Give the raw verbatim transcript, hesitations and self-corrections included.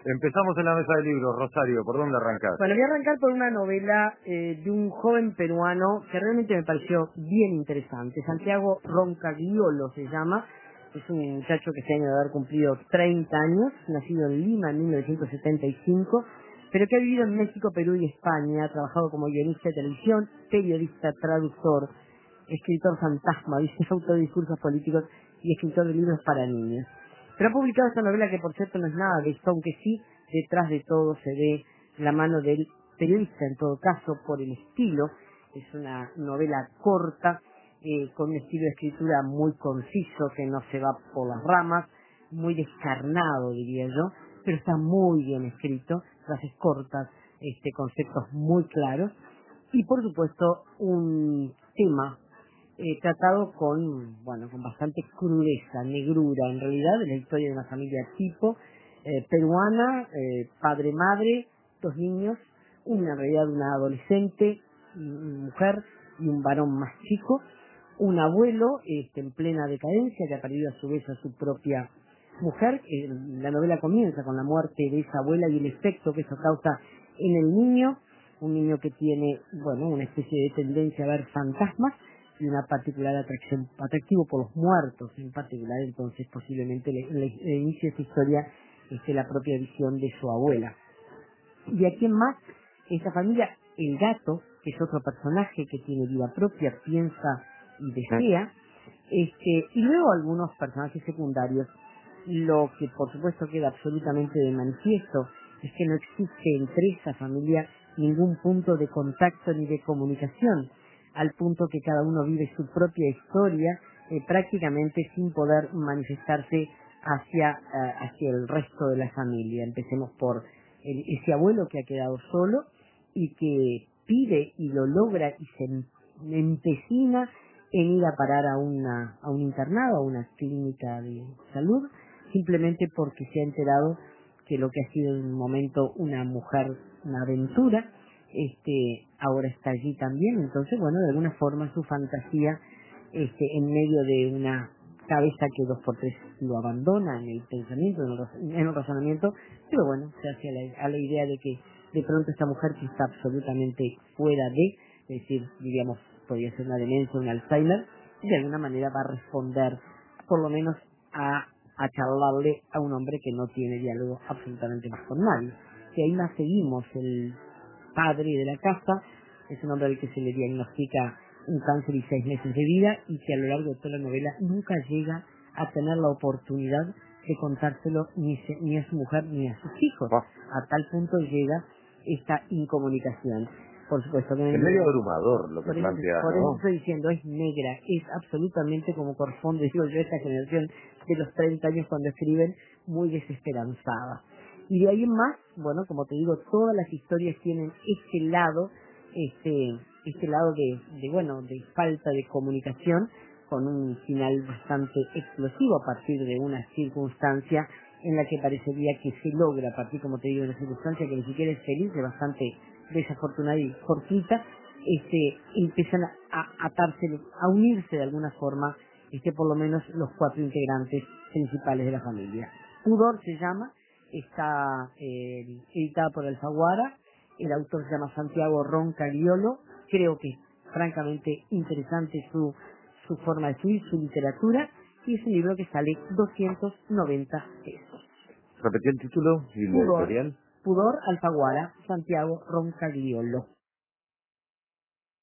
Empezamos en la mesa de libros, Rosario, ¿por dónde arrancás? Bueno, voy a arrancar por una novela eh, de un joven peruano que realmente me pareció bien interesante. Santiago Roncagliolo se llama. Es un muchacho que este año debe haber cumplido treinta años, nacido en Lima en mil novecientos setenta y cinco, pero que ha vivido en México, Perú y España. Ha trabajado como guionista de televisión, periodista, traductor, escritor fantasma, dice autor de discursos políticos y escritor de libros para niños. Pero ha publicado esta novela que, por cierto, no es nada de esto, aunque sí, detrás de todo se ve la mano del periodista, en todo caso, por el estilo. Es una novela corta, eh, con un estilo de escritura muy conciso, que no se va por las ramas, muy descarnado, diría yo, pero está muy bien escrito, frases cortas, este, conceptos muy claros, y por supuesto un tema Eh, tratado con, bueno, con bastante crudeza, negrura, en realidad, de la historia de una familia tipo, eh, peruana, eh, padre-madre, dos niños, una en realidad una adolescente, una mujer y un varón más chico, un abuelo este, en plena decadencia que ha perdido a su vez a su propia mujer. Eh, la novela comienza con la muerte de esa abuela y el efecto que eso causa en el niño, un niño que tiene, bueno, una especie de tendencia a ver fantasmas, y una particular atracción, atractivo por los muertos en particular. Entonces posiblemente le, le, le inicia esta historia este, la propia visión de su abuela. Y a quién más, esta familia, el gato, que es otro personaje que tiene vida propia, piensa y desea, este, y luego algunos personajes secundarios. Lo que por supuesto queda absolutamente de manifiesto es que no existe entre esa familia ningún punto de contacto ni de comunicación, al punto que cada uno vive su propia historia, eh, prácticamente sin poder manifestarse hacia, uh, hacia el resto de la familia. Empecemos por el, ese abuelo que ha quedado solo y que pide y lo logra y se empecina en ir a parar a, una, a un internado, a una clínica de salud, simplemente porque se ha enterado que lo que ha sido en un momento una mujer, una aventura, este ahora está allí también. Entonces, bueno, de alguna forma su fantasía este en medio de una cabeza que dos por tres lo abandona en el pensamiento, en el, en el razonamiento, pero bueno, se hace a la, a la idea de que de pronto esta mujer que está absolutamente fuera de, es decir, diríamos, podría ser una demencia, un Alzheimer, de alguna manera va a responder, por lo menos a, a charlarle a un hombre que no tiene diálogo absolutamente más con nadie. Y ahí más seguimos el padre de la casa, es un hombre al que se le diagnostica un cáncer y seis meses de vida, y que a lo largo de toda la novela nunca llega a tener la oportunidad de contárselo ni, se, ni a su mujer ni a sus hijos. A tal punto llega esta incomunicación. Por supuesto que es medio abrumador lo que por eso, plantea, por ¿no? eso estoy diciendo, es negra, es absolutamente como corresponde, digo yo, esta generación de los treinta años cuando escriben, muy desesperanzada. Y de ahí en más, bueno, como te digo, todas las historias tienen este lado, este, este lado de, de, bueno, de falta de comunicación, con un final bastante explosivo a partir de una circunstancia en la que parecería que se logra, a partir, como te digo, de una circunstancia que ni siquiera es feliz, es bastante desafortunada y cortita, este, empiezan a, a atarse, a unirse de alguna forma, este, por lo menos los cuatro integrantes principales de la familia. Pudor se llama, está eh, editada por Alfaguara, el autor se llama Santiago Roncagliolo, creo que es francamente interesante su, su forma de escribir, su literatura, y es un libro que sale doscientos noventa pesos. ¿Repetí el título y la Pudor, editorial? Pudor, Alfaguara, Santiago Roncagliolo.